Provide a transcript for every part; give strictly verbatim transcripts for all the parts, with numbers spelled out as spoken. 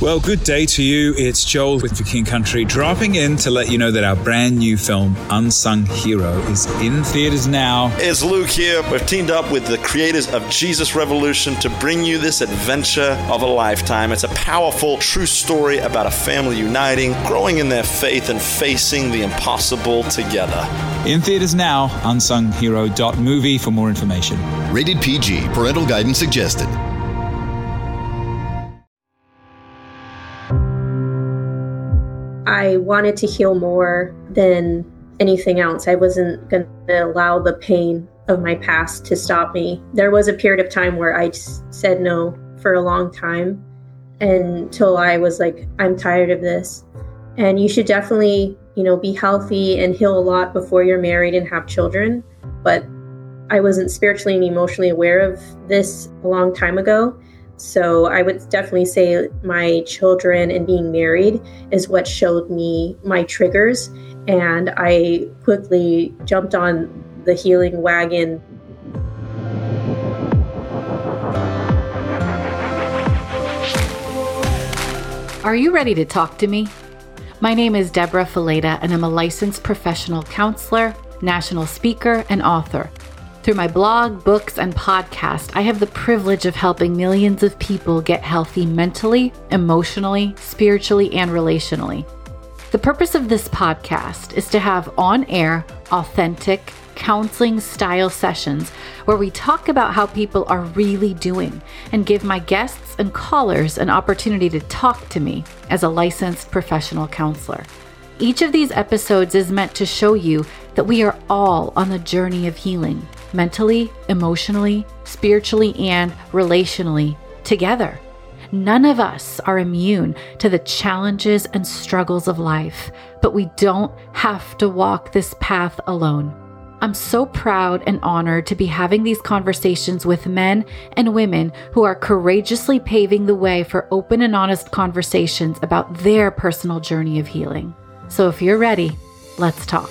Well, good day to you. It's Joel with The King Country, dropping in to let you know that our brand new film, Unsung Hero, is in theaters now. It's Luke here. We've teamed up with the creators of Jesus Revolution to bring you this adventure of a lifetime. It's a powerful, true story about a family uniting, growing in their faith, and facing the impossible together. In theaters now, unsung hero dot movie for more information. Rated P G. Parental guidance suggested. I wanted to heal more than anything else. I wasn't going to allow the pain of my past to stop me. There was a period of time where I just said no for a long time until I was like, I'm tired of this. And you should definitely, you know, be healthy and heal a lot before you're married and have children. But I wasn't spiritually and emotionally aware of this a long time ago. So I would definitely say my children and being married is what showed me my triggers. And I quickly jumped on the healing wagon. Are you ready to talk to me? My name is Deborah Fileta, and I'm a licensed professional counselor, national speaker, and author. Through my blog, books, and podcast, I have the privilege of helping millions of people get healthy mentally, emotionally, spiritually, and relationally. The purpose of this podcast is to have on-air, authentic, counseling-style sessions where we talk about how people are really doing and give my guests and callers an opportunity to talk to me as a licensed professional counselor. Each of these episodes is meant to show you that we are all on the journey of healing, mentally, emotionally, spiritually, and relationally together. None of us are immune to the challenges and struggles of life, but we don't have to walk this path alone. I'm so proud and honored to be having these conversations with men and women who are courageously paving the way for open and honest conversations about their personal journey of healing. So if you're ready, let's talk.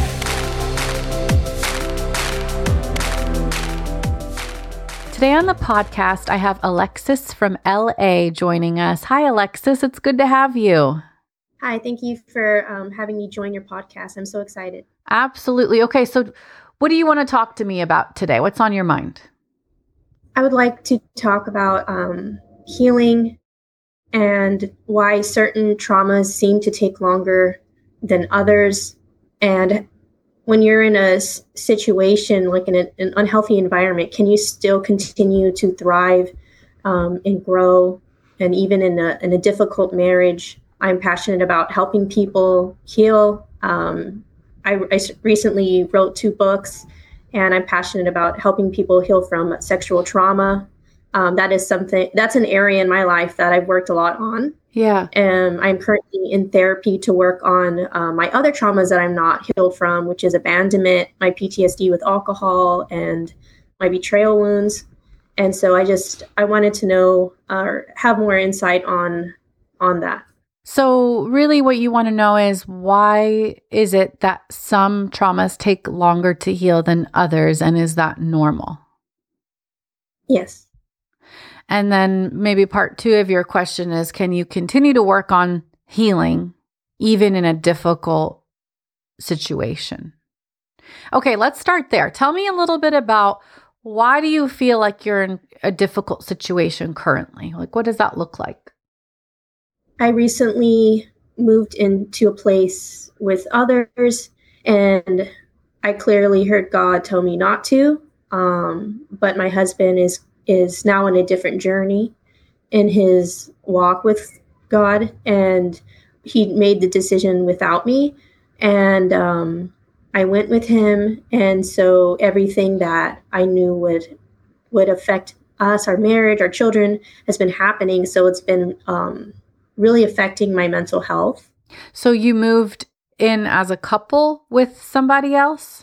Today on the podcast, I have Alexis from L A joining us. Hi, Alexis. It's good to have you. Hi, thank you for um, having me join your podcast. I'm so excited. Absolutely. Okay, so what do you want to talk to me about today? What's on your mind? I would like to talk about um, healing and why certain traumas seem to take longer than others. And when you're in a s- situation, like in a, an unhealthy environment, can you still continue to thrive um, and grow? And even in a, in a difficult marriage, I'm passionate about helping people heal. Um, I, I recently wrote two books, and I'm passionate about helping people heal from sexual trauma. Um, that is something, that's an area in my life that I've worked a lot on. Yeah. And I'm currently in therapy to work on uh, my other traumas that I'm not healed from, which is abandonment, my P T S D with alcohol, and my betrayal wounds. And so I just, I wanted to know or uh, have more insight on, on that. So really what you want to know is, why is it that some traumas take longer to heal than others, and is that normal? Yes. And then maybe part two of your question is, can you continue to work on healing even in a difficult situation? Okay, let's start there. Tell me a little bit about, why do you feel like you're in a difficult situation currently? Like, what does that look like? I recently moved into a place with others, and I clearly heard God tell me not to. Um, but my husband is is now on a different journey in his walk with God, and he made the decision without me. And um, I went with him, and so everything that I knew would would affect us, our marriage, our children, has been happening. So it's been um, really affecting my mental health. So you moved in as a couple with somebody else,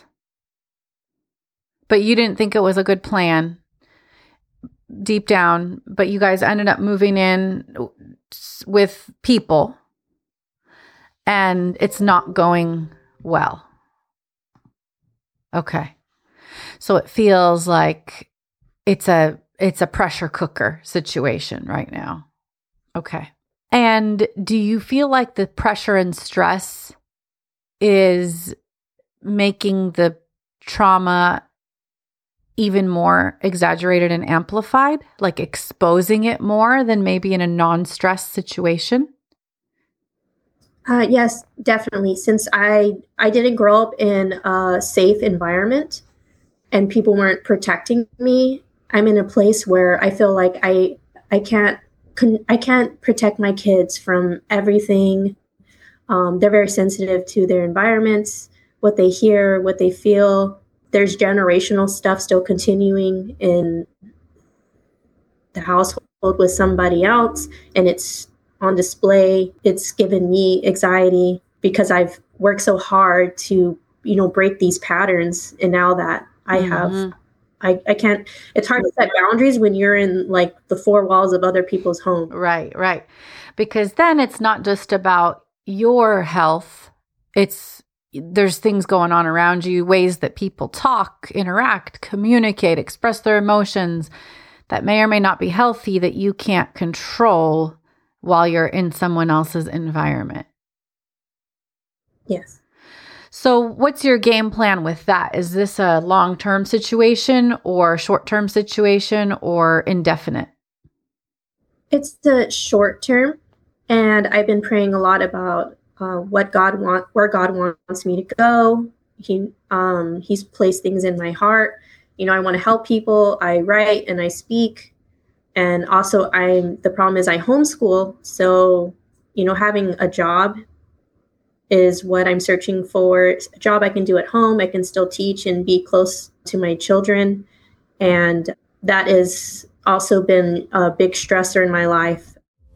but you didn't think it was a good plan deep down, but you guys ended up moving in with people, and it's not going well. Okay. So it feels like it's a it's a pressure cooker situation right now. Okay. And do you feel like the pressure and stress is making the trauma even more exaggerated and amplified, like exposing it more than maybe in a non-stress situation? Uh, yes, definitely. Since I, I didn't grow up in a safe environment and people weren't protecting me, I'm in a place where I feel like I I can't I can't protect my kids from everything. Um, they're very sensitive to their environments, what they hear, what they feel. There's generational stuff still continuing in the household with somebody else, and it's on display. It's given me anxiety because I've worked so hard to, you know, break these patterns. And now that I mm-hmm. have, I, I can't, it's hard to set boundaries when you're in like the four walls of other people's home. Right, right. Because then it's not just about your health. It's, there's things going on around you, ways that people talk, interact, communicate, express their emotions that may or may not be healthy that you can't control while you're in someone else's environment. Yes. So what's your game plan with that? Is this a long-term situation or short-term situation or indefinite? It's the short term. And I've been praying a lot about uh, what God want, where God wants me to go. He, um, he's placed things in my heart. You know, I want to help people. I write and I speak. And also, I'm the problem is I homeschool. So, you know, having a job is what I'm searching for. A job I can do at home. I can still teach and be close to my children. And that has also been a big stressor in my life.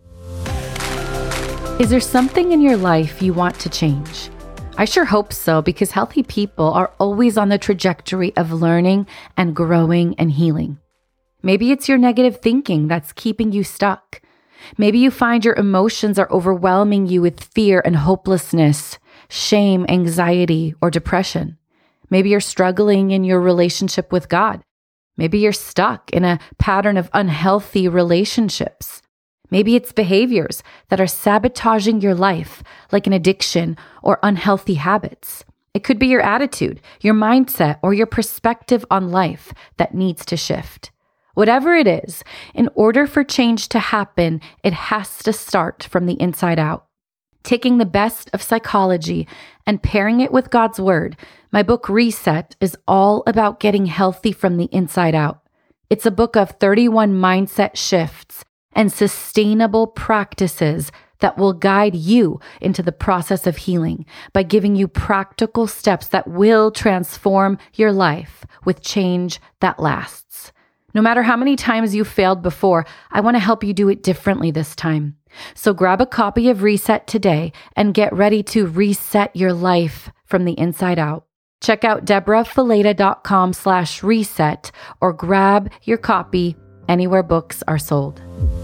Is there something in your life you want to change? I sure hope so, because healthy people are always on the trajectory of learning and growing and healing. Maybe it's your negative thinking that's keeping you stuck. Maybe you find your emotions are overwhelming you with fear and hopelessness, shame, anxiety, or depression. Maybe you're struggling in your relationship with God. Maybe you're stuck in a pattern of unhealthy relationships. Maybe it's behaviors that are sabotaging your life, like an addiction or unhealthy habits. It could be your attitude, your mindset, or your perspective on life that needs to shift. Whatever it is, in order for change to happen, it has to start from the inside out. Taking the best of psychology and pairing it with God's word, my book Reset is all about getting healthy from the inside out. It's a book of thirty-one mindset shifts and sustainable practices that will guide you into the process of healing by giving you practical steps that will transform your life with change that lasts. No matter how many times you failed before, I want to help you do it differently this time. So grab a copy of Reset today and get ready to reset your life from the inside out. Check out deborahfileta.com slash reset or grab your copy anywhere books are sold.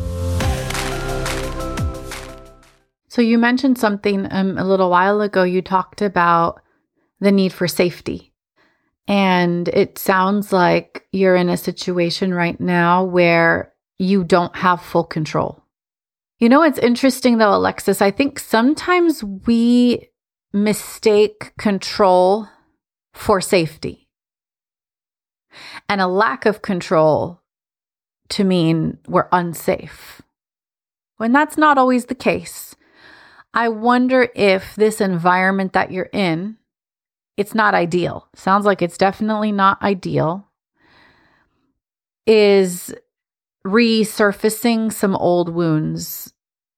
So you mentioned something um, a little while ago. You talked about the need for safety. And it sounds like you're in a situation right now where you don't have full control. You know, it's interesting though, Alexis, I think sometimes we mistake control for safety and a lack of control to mean we're unsafe, when that's not always the case. I wonder if this environment that you're in, it's not ideal. Sounds like it's definitely not ideal. Is resurfacing some old wounds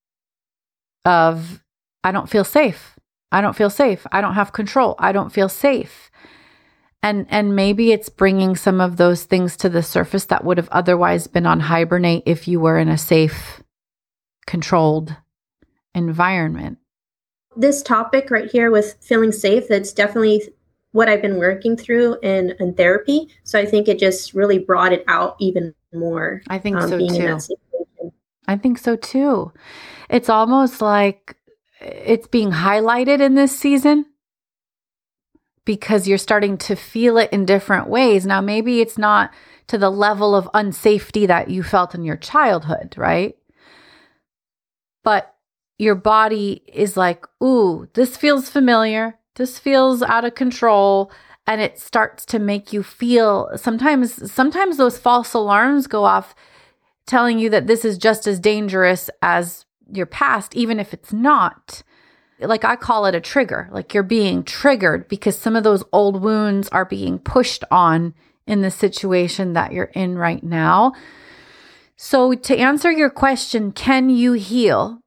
of, I don't feel safe. I don't feel safe. I don't have control. I don't feel safe. And and maybe it's bringing some of those things to the surface that would have otherwise been on hibernate if you were in a safe, controlled environment. This topic right here with feeling safe, that's definitely what I've been working through in, in therapy. So I think it just really brought it out even more. I think um, so being too. In that situation. I think so too. It's almost like it's being highlighted in this season because you're starting to feel it in different ways. Now, maybe it's not to the level of unsafety that you felt in your childhood, right? But your body is like, ooh, this feels familiar. This feels out of control. And it starts to make you feel, sometimes, sometimes those false alarms go off telling you that this is just as dangerous as your past, even if it's not. Like I call it a trigger, like you're being triggered because some of those old wounds are being pushed on in the situation that you're in right now. So to answer your question, can you heal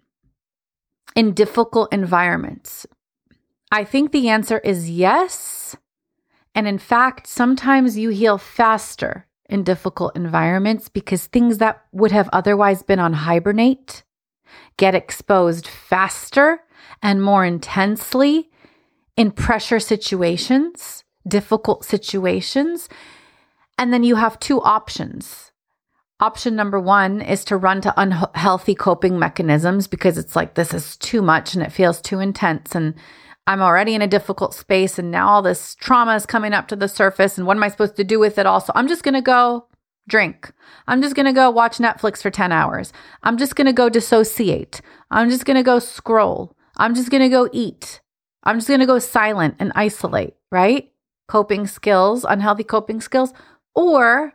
in difficult environments? I think the answer is yes. And in fact, sometimes you heal faster in difficult environments because things that would have otherwise been on hibernate get exposed faster and more intensely in pressure situations, difficult situations. And then you have two options. Option number one is to run to unhealthy coping mechanisms because it's like, this is too much and it feels too intense. And I'm already in a difficult space and now all this trauma is coming up to the surface. And what am I supposed to do with it all? So I'm just going to go drink. I'm just going to go watch Netflix for ten hours. I'm just going to go dissociate. I'm just going to go scroll. I'm just going to go eat. I'm just going to go silent and isolate, right? Coping skills, unhealthy coping skills. Or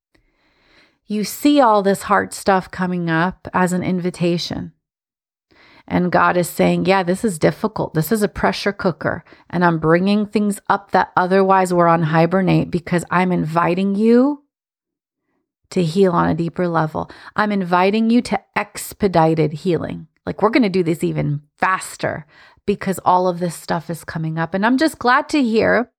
you see all this hard stuff coming up as an invitation. And God is saying, yeah, this is difficult. This is a pressure cooker. And I'm bringing things up that otherwise were on hibernate because I'm inviting you to heal on a deeper level. I'm inviting you to expedited healing. Like we're going to do this even faster because all of this stuff is coming up. And I'm just glad to hear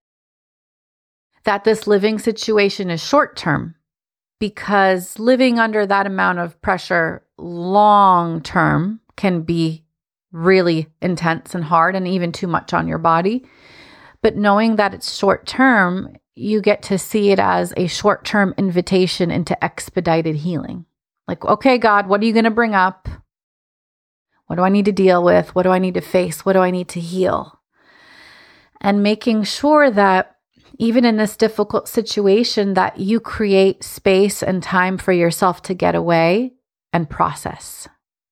that this living situation is short term, because living under that amount of pressure long term can be really intense and hard and even too much on your body. But knowing that it's short term, you get to see it as a short term invitation into expedited healing. Like, okay, God, what are you going to bring up? What do I need to deal with? What do I need to face? What do I need to heal? And making sure that even in this difficult situation, that you create space and time for yourself to get away and process.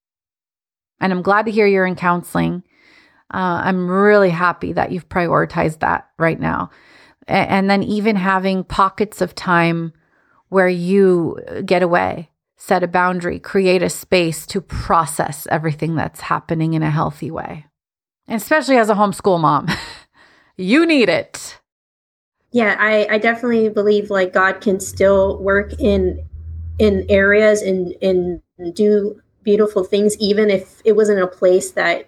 And I'm glad to hear you're in counseling. Uh, I'm really happy that you've prioritized that right now. A- and then even having pockets of time where you get away, set a boundary, create a space to process everything that's happening in a healthy way. And especially as a homeschool mom, you need it. Yeah, I, I definitely believe like God can still work in in areas and, and do beautiful things, even if it wasn't a place that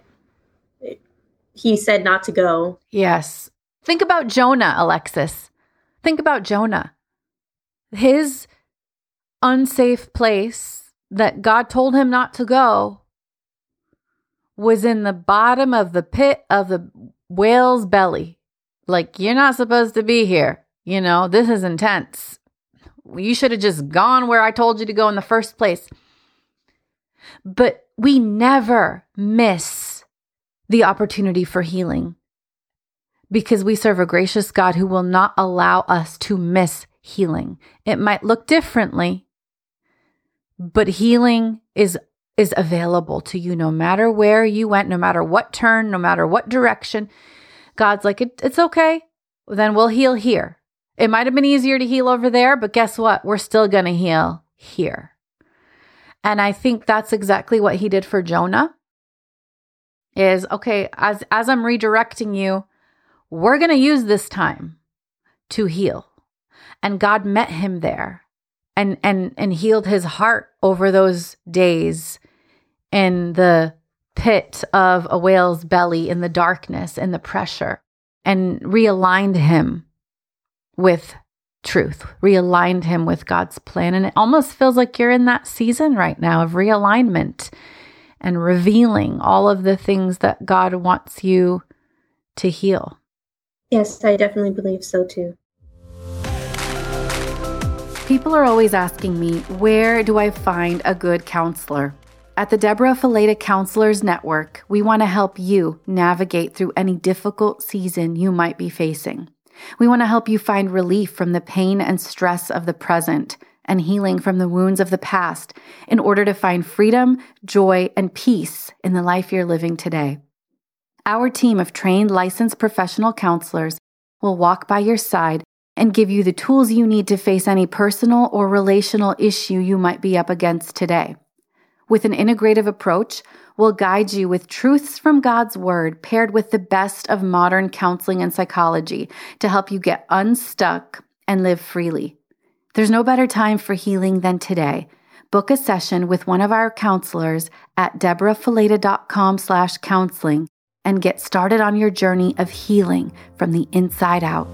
he said not to go. Yes. Think about Jonah, Alexis. Think about Jonah. His unsafe place that God told him not to go was in the bottom of the pit of the whale's belly. Like, you're not supposed to be here. You know, this is intense. You should have just gone where I told you to go in the first place. But we never miss the opportunity for healing because we serve a gracious God who will not allow us to miss healing. It might look differently, but healing is is available to you no matter where you went, no matter what turn, no matter what direction. God's like, it, it's okay. Then we'll heal here. It might have been easier to heal over there, but guess what? We're still going to heal here. And I think that's exactly what he did for Jonah. Is, okay, as, as I'm redirecting you, we're going to use this time to heal. And God met him there and, and, and healed his heart over those days in the pit of a whale's belly, in the darkness, in the pressure, and realigned him with truth, realigned him with God's plan. And it almost feels like you're in that season right now of realignment and revealing all of the things that God wants you to heal. Yes, I definitely believe so too. People are always asking me, where do I find a good counselor? At the Deborah Fileta Counselors Network, we want to help you navigate through any difficult season you might be facing. We want to help you find relief from the pain and stress of the present and healing from the wounds of the past in order to find freedom, joy, and peace in the life you're living today. Our team of trained, licensed professional counselors will walk by your side and give you the tools you need to face any personal or relational issue you might be up against today. With an integrative approach, we'll guide you with truths from God's Word paired with the best of modern counseling and psychology to help you get unstuck and live freely. There's no better time for healing than today. Book a session with one of our counselors at deborahfileta.com slash counseling and get started on your journey of healing from the inside out.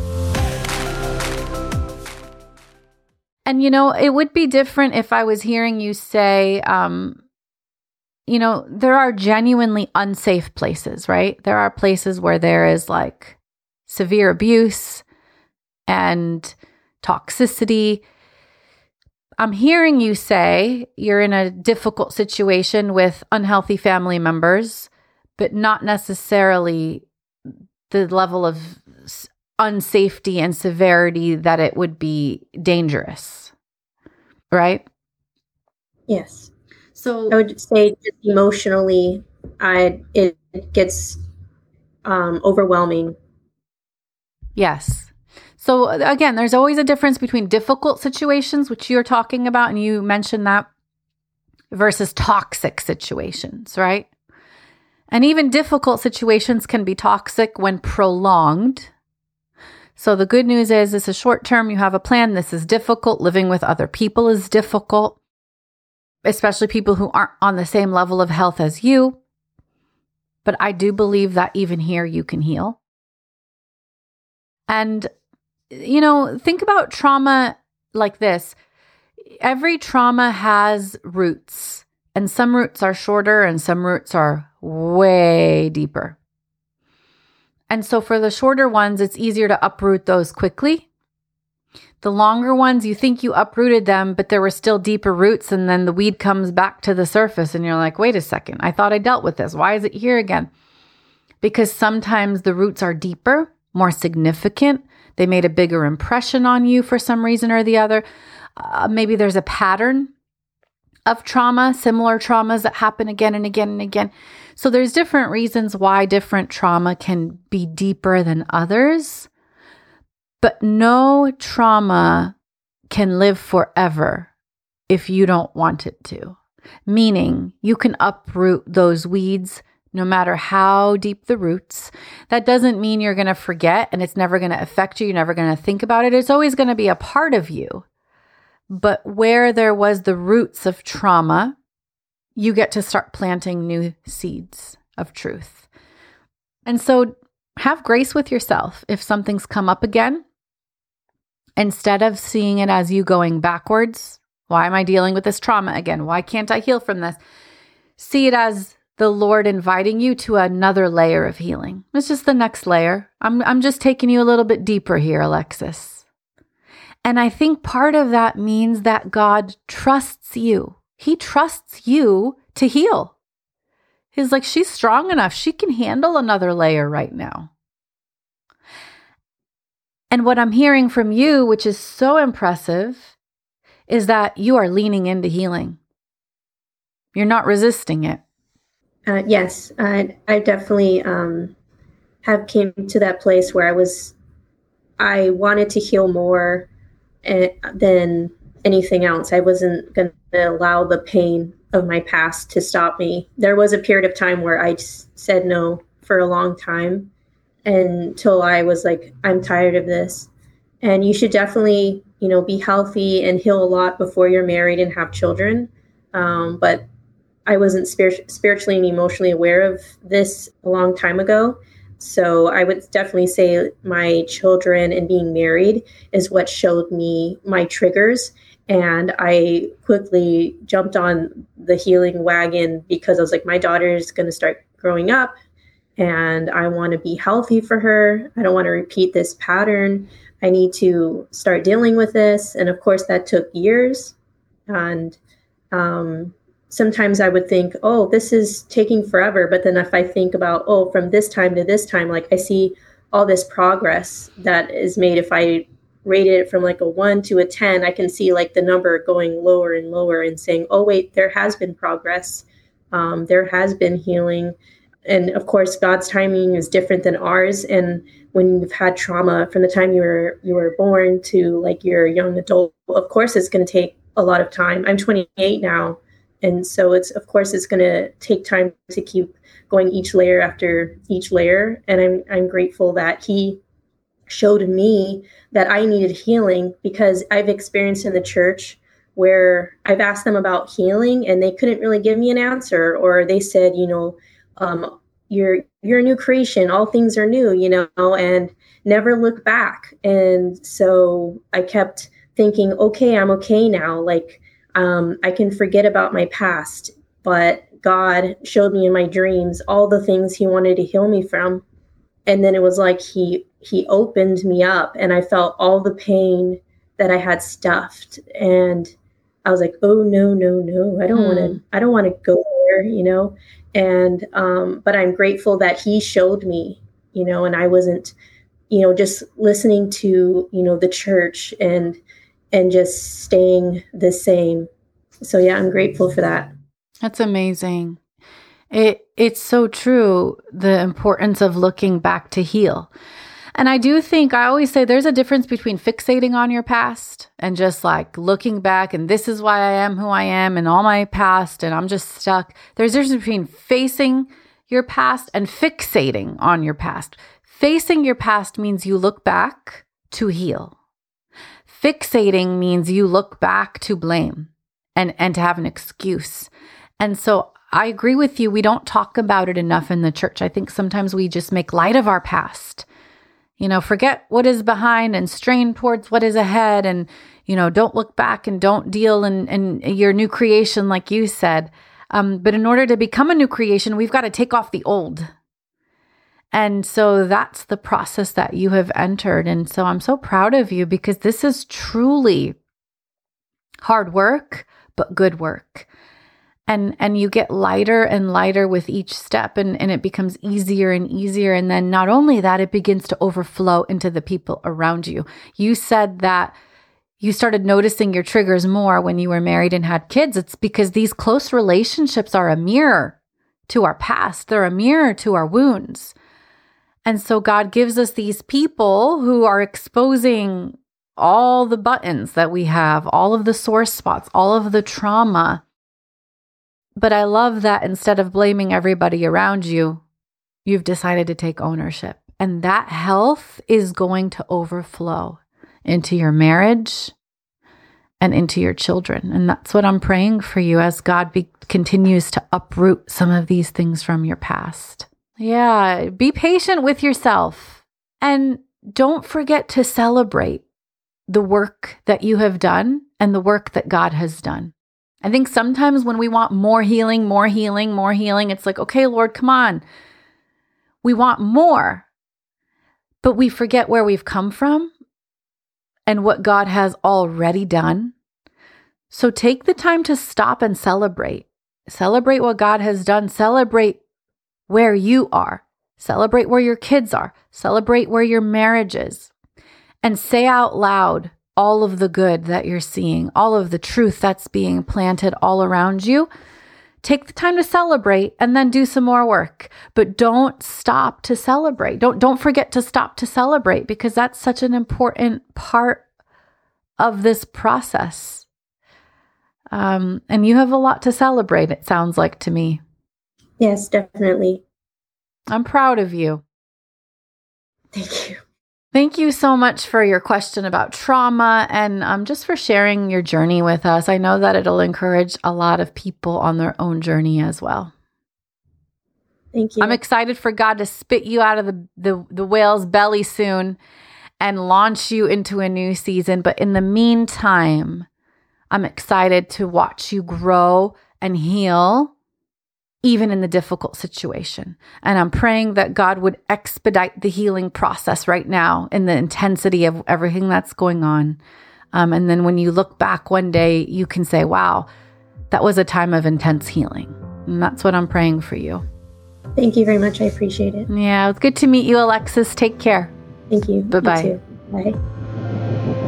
And, you know, it would be different if I was hearing you say, um, you know, there are genuinely unsafe places, right? There are places where there is like severe abuse and toxicity. I'm hearing you say you're in a difficult situation with unhealthy family members, but not necessarily the level of unsafety and severity that it would be dangerous, right? Yes. So I would say just emotionally, I it, it gets um, overwhelming. Yes. So again, there's always a difference between difficult situations, which you're talking about, and you mentioned that, versus toxic situations, right? And even difficult situations can be toxic when prolonged. So the good news is this is short term. You have a plan. This is difficult. Living with other people is difficult, especially people who aren't on the same level of health as you. But I do believe that even here you can heal. And, you know, think about trauma like this. Every trauma has roots, and some roots are shorter and some roots are way deeper. And so for the shorter ones, it's easier to uproot those quickly. The longer ones, you think you uprooted them, but there were still deeper roots, and then the weed comes back to the surface and you're like, wait a second, I thought I dealt with this. Why is it here again? Because sometimes the roots are deeper, more significant. They made a bigger impression on you for some reason or the other. Uh, maybe there's a pattern of trauma, similar traumas that happen again and again and again. So there's different reasons why different trauma can be deeper than others, but no trauma can live forever if you don't want it to. Meaning you can uproot those weeds no matter how deep the roots. That doesn't mean you're going to forget and it's never going to affect you. You're never going to think about it. It's always going to be a part of you. But where there was the roots of trauma, you get to start planting new seeds of truth. And so have grace with yourself if something's come up again. Instead of seeing it as you going backwards, why am I dealing with this trauma again? Why can't I heal from this? See it as the Lord inviting you to another layer of healing. It's just the next layer. I'm I'm just taking you a little bit deeper here, Alexis. And I think part of that means that God trusts you. He trusts you to heal. He's like, she's strong enough. She can handle another layer right now. And what I'm hearing from you, which is so impressive, is that you are leaning into healing. You're not resisting it. Uh, yes, I, I definitely um, have came to that place where I was, I wanted to heal more uh, than anything else. I wasn't going to allow the pain of my past to stop me. There was a period of time where I just said no for a long time until I was like, I'm tired of this. And you should definitely, you know, be healthy and heal a lot before you're married and have children. Um, but I wasn't spirit- spiritually and emotionally aware of this a long time ago. So I would definitely say my children and being married is what showed me my triggers. And I quickly jumped on the healing wagon because I was like, my daughter is going to start growing up and I want to be healthy for her. I don't want to repeat this pattern. I need to start dealing with this. And of course, that took years. And um, sometimes I would think, oh, this is taking forever. But then if I think about, oh, from this time to this time, like I see all this progress that is made if I rated it from like a one to a ten, I can see like the number going lower and lower and saying, oh, wait, there has been progress. Um, there has been healing. And of course, God's timing is different than ours. And when you've had trauma from the time you were you were born to like you're a young adult, of course, it's going to take a lot of time. I'm twenty-eight now. And so it's, of course, it's going to take time to keep going each layer after each layer. And I'm I'm grateful that he showed me that I needed healing, because I've experienced in the church where I've asked them about healing and they couldn't really give me an answer, or they said, you know, um, you're you're a new creation, all things are new, you know, and never look back. And so I kept thinking, okay, I'm okay now. Like, um, I can forget about my past, but God showed me in my dreams all the things he wanted to heal me from. And then it was like he he opened me up, and I felt all the pain that I had stuffed. And I was like, oh, no, no, no, I don't mm. want to, I don't want to go there, you know? And, um, but I'm grateful that he showed me, you know, and I wasn't, you know, just listening to, you know, the church and, and just staying the same. So yeah, I'm grateful for that. That's amazing. It it's so true, the importance of looking back to heal. And I do think, I always say there's a difference between fixating on your past and just like looking back and this is why I am who I am and all my past and I'm just stuck. There's a difference between facing your past and fixating on your past. Facing your past means you look back to heal. Fixating means you look back to blame and, and to have an excuse. And so I agree with you. We don't talk about it enough in the church. I think sometimes we just make light of our past. You know, forget what is behind and strain towards what is ahead. And, you know, don't look back and don't deal in, in your new creation, like you said. Um, but in order to become a new creation, we've got to take off the old. And so that's the process that you have entered. And so I'm so proud of you, because this is truly hard work, but good work. And and you get lighter and lighter with each step, and, and it becomes easier and easier. And then not only that, it begins to overflow into the people around you. You said that you started noticing your triggers more when you were married and had kids. It's because these close relationships are a mirror to our past. They're a mirror to our wounds. And so God gives us these people who are exposing all the buttons that we have, all of the sore spots, all of the trauma. But I love that instead of blaming everybody around you, you've decided to take ownership. And that health is going to overflow into your marriage and into your children. And that's what I'm praying for you as God be- continues to uproot some of these things from your past. Yeah, be patient with yourself. And don't forget to celebrate the work that you have done and the work that God has done. I think sometimes when we want more healing, more healing, more healing, it's like, okay, Lord, come on. We want more, but we forget where we've come from and what God has already done. So take the time to stop and celebrate. Celebrate what God has done. Celebrate where you are. Celebrate where your kids are. Celebrate where your marriage is. And say out loud all of the good that you're seeing, all of the truth that's being planted all around you. Take the time to celebrate and then do some more work. But don't stop to celebrate. Don't, don't forget to stop to celebrate, because that's such an important part of this process. Um, and you have a lot to celebrate, it sounds like to me. Yes, definitely. I'm proud of you. Thank you. Thank you so much for your question about trauma and um, just for sharing your journey with us. I know that it'll encourage a lot of people on their own journey as well. Thank you. I'm excited for God to spit you out of the, the, the whale's belly soon and launch you into a new season. But in the meantime, I'm excited to watch you grow and heal, even in the difficult situation. And I'm praying that God would expedite the healing process right now in the intensity of everything that's going on. Um, and then when you look back one day, you can say, wow, that was a time of intense healing. And that's what I'm praying for you. Thank you very much. I appreciate it. Yeah, it's good to meet you, Alexis. Take care. Thank you. Bye-bye. You too. Bye.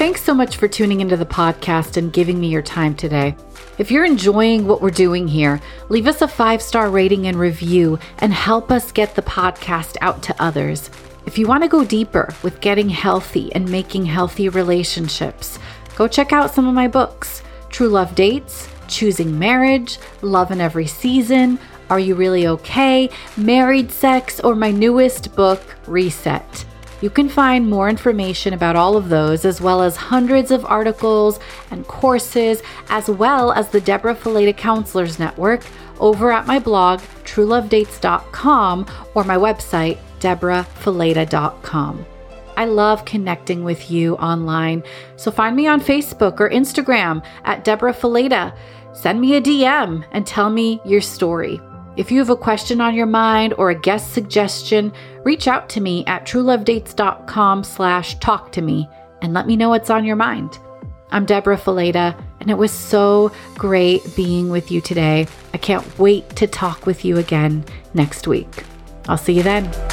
thanks so much for tuning into the podcast and giving me your time today. If you're enjoying what we're doing here, leave us a five-star rating and review and help us get the podcast out to others. If you want to go deeper with getting healthy and making healthy relationships, go check out some of my books: True Love Dates, Choosing Marriage, Love in Every Season, Are You Really Okay, Married Sex, or my newest book, Reset. You can find more information about all of those, as well as hundreds of articles and courses, as well as the Deborah Fileta Counselors Network, over at my blog, true love dates dot com, or my website, deborah fileta dot com. I love connecting with you online, so find me on Facebook or Instagram at Deborah Fileta. Send me a D M and tell me your story. If you have a question on your mind or a guest suggestion, reach out to me at true love dates dot com slash talk to me and let me know what's on your mind. I'm Deborah Fileta, and it was so great being with you today. I can't wait to talk with you again next week. I'll see you then.